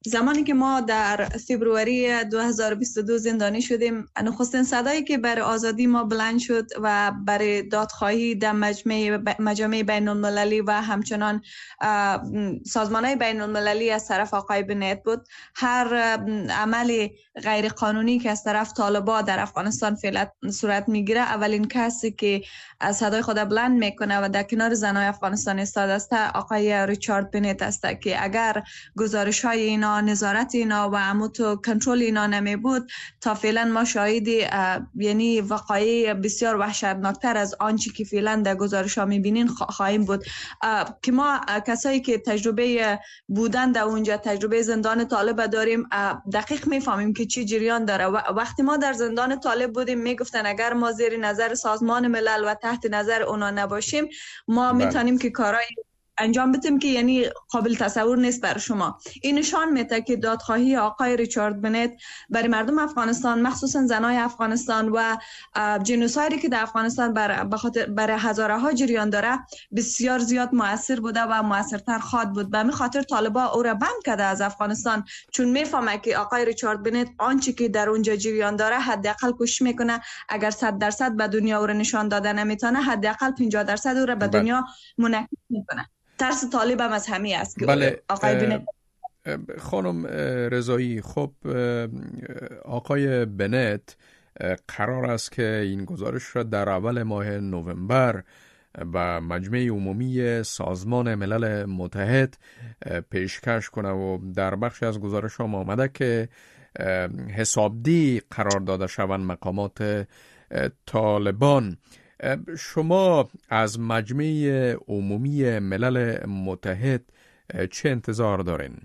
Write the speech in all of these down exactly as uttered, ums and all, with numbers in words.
زمانی که ما در فبروری دو هزار و بیست و دو زندانی شدیم، نخستین صدایی که برای آزادی ما بلند شد و برای دادخواهی در مجمع مجامع بین المللی و همچنان سازمان‌های بین المللی از طرف آقای بنت بود. هر عمل غیر قانونی که از طرف طالبان در افغانستان فعلا صورت میگیره، اولین کسی که از صدای خود بلند میکنه و در کنار زنای افغانستان ایستاده است آقای ریچارد بنت است که اگر گزارش های اینا، نظارت اینا و عموتو کنترل اینا نمی بود، تا فعلا ما شاهد یعنی وقایع بسیار وحشتناکتر از آنچه که فعلا در گزارش ها میبینین خواهیم بود. که ما کسایی که تجربه بودن در اونجا، تجربه زندان طالب داریم، دقیق میفهمیم که چی جریان داره. و وقتی ما در زندان طالب بودیم میگفتن اگر ما زیر نظر سازمان ملل و تحت نظر اونا نباشیم، ما میتونیم که کارهای انجام بدیم که یعنی قابل تصور نیست بر شما. این نشان میده که دادخواهی آقای ریچارد بنت برای مردم افغانستان، مخصوصا زنای افغانستان و جنوسایدی که در افغانستان بر بخاطر برای هزاره ها جریان داره بسیار زیاد مؤثر بوده و مؤثرتر خواهد بود. به همین خاطر طالبان او را بند کرده از افغانستان، چون میفهمه که آقای ریچارد بنت آنچه که در اونجا جریان داره حداقل کوشش میکنه اگر صد درصد به دنیا او را نشان داده نمیتونه، حداقل پنجاه درصد او را به دنیا منعکس میکنه. ترس طالب هم از همین است که بله. آقای بنت. خانم رضایی، خب آقای بنت قرار است که این گزارش را در اول ماه نوامبر و مجمع عمومی سازمان ملل متحد پیشکش کنه و در بخش از گزارش هم آمده که حسابدهی قرار داده شوند مقامات طالبان. شما از مجمع عمومی ملل متحد چه انتظار دارین؟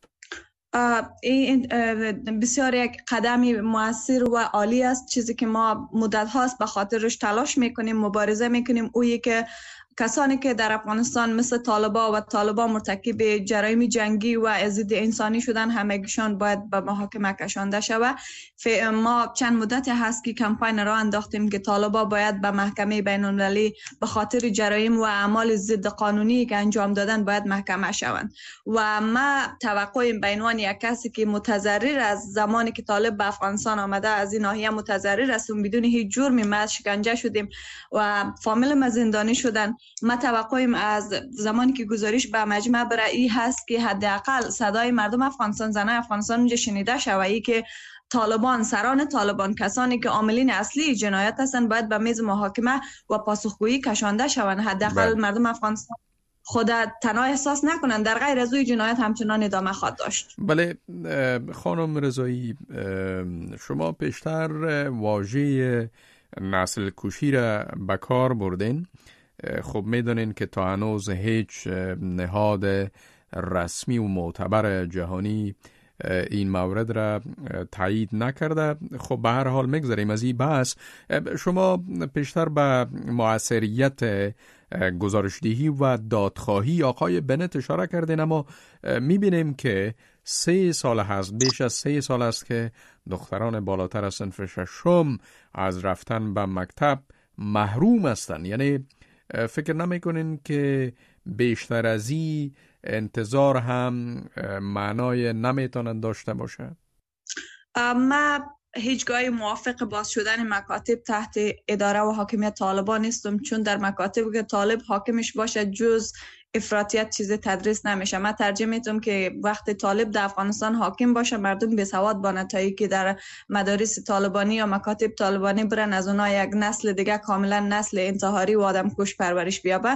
این بسیار یک قدمی مؤثر و عالی است، چیزی که ما مدت هاست به خاطرش تلاش میکنیم، مبارزه میکنیم. اویی که کسانی که در افغانستان مثل طالبان و طالبان مرتکب جرایم جنگی و ضد انسانی شدن، همگیشان باید به محاکمه کشانده شود. ما چند مدت هست که کمپین را انداختیم که طالبان باید به محکمه بین المللی به خاطر جرایم و اعمال ضد قانونی که انجام دادن باید محکمه شوند. و ما توقعیم به عنوان یک کسی که متضرر از زمانی که طالب به افغانستان آمده از این ناحیه متضرر هستیم، بدون هیچ جرمی ما شکنجه شدیم و فامیل ما زندانی شدن. ما توقعیم از زمانی که گزارش به مجمع بره ای هست که حداقل صدای مردم افغانستان، زنای افغانستان اونجا شنیده شود، ای که طالبان، سران طالبان، کسانی که عاملین اصلی جنایت هستند باید به میز محاکمه و پاسخگویی کشانده شوند. حداقل مردم افغانستان خود تنها احساس نکنند در غیر از اوی جنایت همچنان ادامه خواهد داشت. بله خانم رضایی، شما پیشتر واژه نسل کشی را به کار بردین. خب میدونین که تا هنوز هیچ نهاد رسمی و معتبر جهانی این مورد را تایید نکرده. خب به هر حال میگذاریم از این بحث. شما پیشتر به موثریت گزارشدهی و دادخواهی آقای بنت اشاره کردین، اما میبینیم که سه سال هست، بیش از سه سال است که دختران بالاتر از صنف ششم از رفتن به مکتب محروم هستند. یعنی فکر نمیکنین که بیشتر از این انتظار هم معنای نمیتونن داشته باشه؟ ما هیچگاه موافق باز شدن مکاتب تحت اداره و حاکمیت طالبان نیستم، چون در مکاتب که طالب حاکمش باشه جز افراطیت چیز تدریس نمیشه. من ترجیح میدم که وقتی طالب در افغانستان حاکم باشه مردم بی سواد بانه تا که در مدارس طالبانی یا مکاتب طالبانی برن از اونها یک نسل دیگه کاملا نسل انتحاری و آدم کش پرورش بیابه.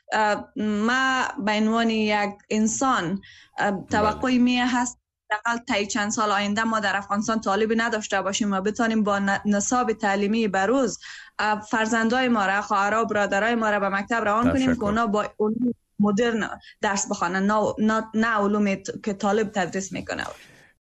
ما به عنوان یک انسان توقعی می هست حداقل تا چند سال آینده ما در افغانستان طالبی نداشته باشیم و بتانیم با نصاب تعلیمی بروز فرزندای ما را، خواهرها، برادرای ما را به مکتب روان کنیم که اونا با علوم مدرن درس بخوانن، نه نه علوم که طالب تدریس میکنه.